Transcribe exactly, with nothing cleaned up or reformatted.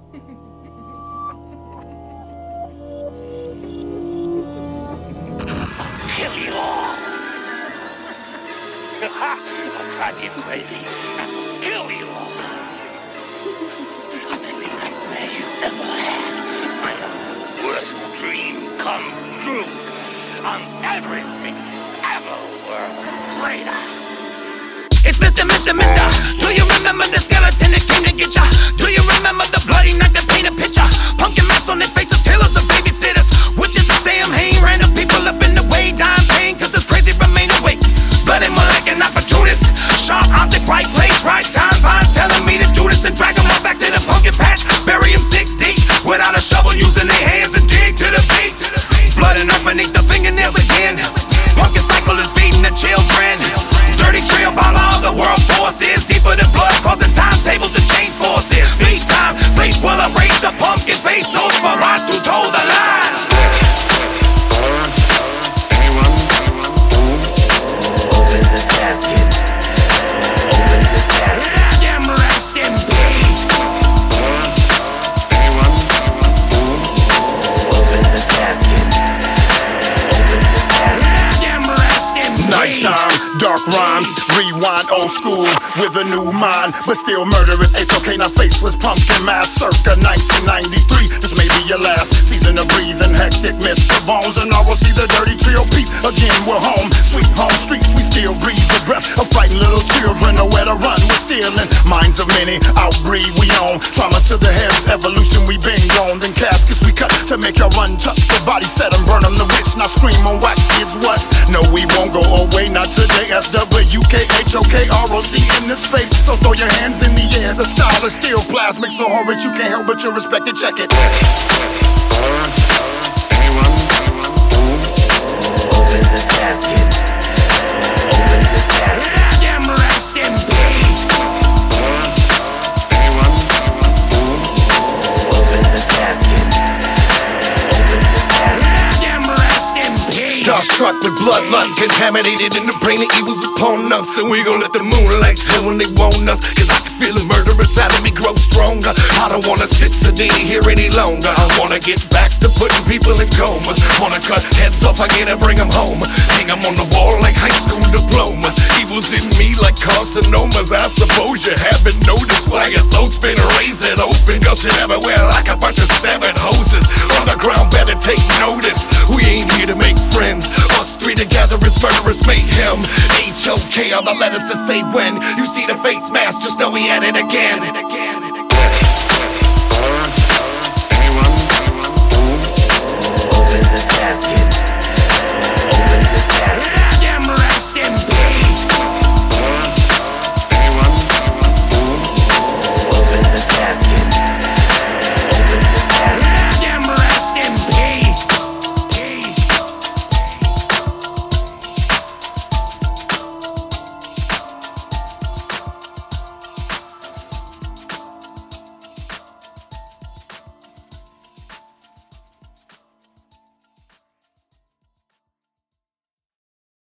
Kill you all. I'll drive you crazy. Kill you all. Every nightmare you ever had. My worst dream come true. I'm everything you ever were afraid of. It's Mister Mister Mister Do you remember the skeleton that came to get ya? Do you remember the bloody knife that painted picture? Pumpkin masks on their faces, killers of babysitters. Witches of Sam Hain, random people up in the way, dying pain, cause it's crazy remain awake. Bloody more like an opportunist. Sharp object, right place, right time. Vines telling me to do this and drag them all back to the pumpkin patch. Bury them six deep, without a shovel, using their hands and dig to the beat. Blooding up beneath the fingernails again. Pumpkin cycle is feeding the children. Dirty trail by all the world forces. Deeper than blood, causing timetables to change forces. Feed time, sleep will erase a pumpkin face. Those for right to toe the line. Opens his casket. Opens his casket. Let him rest in peace. Opens his casket. Opens his casket. Let him rest in peace. Nighttime, dark rhymes, rewind old school with a new mind, but still murderous. H O K, now face was pumpkin mask circa nineteen ninety-three. This may be your last season of breathing hectic. Mister Bones and I will see the dirty trio peep. Again, we're home, sweet home streets. We still breathe the breath of frightened little children. Nowhere to run, we're stealing minds of many. Outbreed, we own trauma to the heads. Evolution, we been gone. Then caskets we cut to make y'all run. Tuck the body, set 'em, burn 'em. The witch now scream on wax kids. What? No, we won't go away, not today. S W K H O K R O C in this space. So throw your hands in the air. The style is still plasmic, so horrid you can't help but you respect it. Check it. Opens his casket. Opens his casket. Let him rest in peace. Opens his casket. Opens his casket. Let him rest in peace. Starstruck with bloodlust, contaminated in the brain of evils upon us. And we gon' let the moonlight tell when they want us. Cause I can feel the murderous out of me grow stronger. I don't wanna sit sedated here any longer. I wanna get back to putting people in comas. Wanna cut heads off again and bring them home. Hang them on the wall like high school diplomas. Evil's in me like carcinomas. I suppose you haven't noticed why your throat's been raising open. Gushing everywhere like a bunch of seven hoses. Underground better take notice. We ain't here to make friends. Us three together is murderous mayhem. H O K are the letters to say when you see the face mask, just know we at it again.